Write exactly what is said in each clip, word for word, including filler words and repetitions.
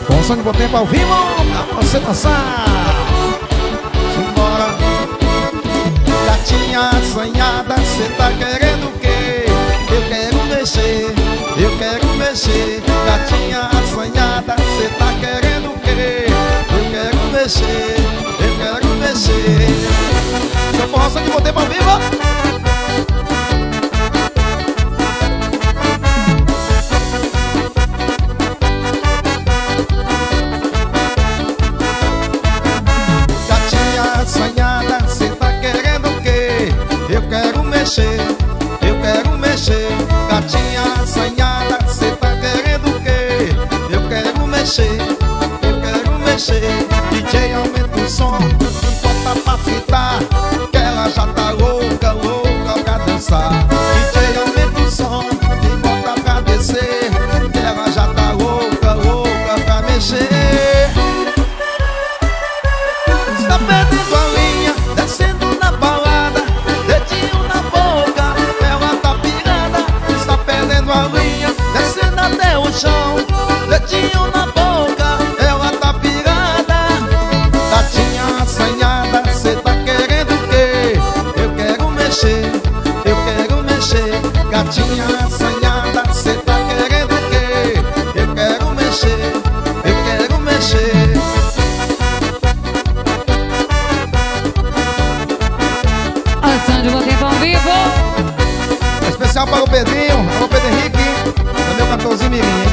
Com som de bom tempo ao vivo, pra você dançar. Simbora. Gatinha assanhada, cê tá querendo o quê? Eu quero mexer, eu quero mexer. Gatinha assanhada, cê tá querendo o quê? Eu quero mexer, eu quero mexer. Seu forró som de bom tempo ao vivo. Assanhada, cê tá querendo o quê? Eu quero mexer, eu quero mexer. Gatinha assanhada, cê tá querendo o quê? Eu quero mexer, eu quero mexer. D J aumenta o som, bota pra fitar, que ela já tá louca, louca pra dançar. D J aumenta o som, bota pra descer, que ela já tá louca, louca pra mexer. Está perdendo a linha, descendo na balada, dedinho na boca, ela tá pirada. Está perdendo a linha, descendo até o chão, dedinho na boca, ela tá pirada. Gatinha assanhada, cê tá querendo o quê? Eu quero mexer, eu quero mexer. Gatinha assanhada, cê tá querendo o quê? Eu quero mexer, eu quero mexer. Som de bom tempo ao vivo. Especial para o Pedrinho, alô Pedro Henrique, também o cantorzinho Mirim, hein?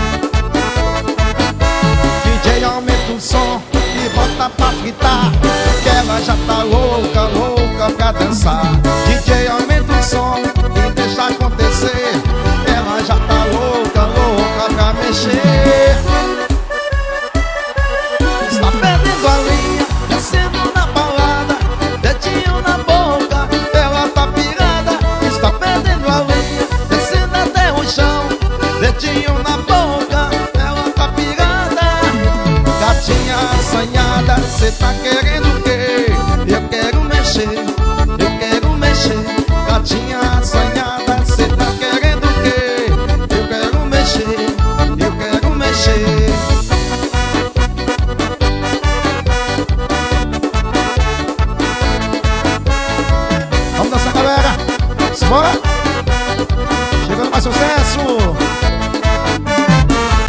D J aumenta o som e bota pra fritar, que ela já tá louca, louca pra dançar. D J aumenta o som e deixa acontecer, ela já tá louca, louca pra mexer. Está perdendo a linha, descendo na balada, dedinho na boca, ela tá pirada. Está perdendo a linha, descendo até o chão, dedinho na boca, ela tá pirada. Gatinha assanhada, cê tá querendo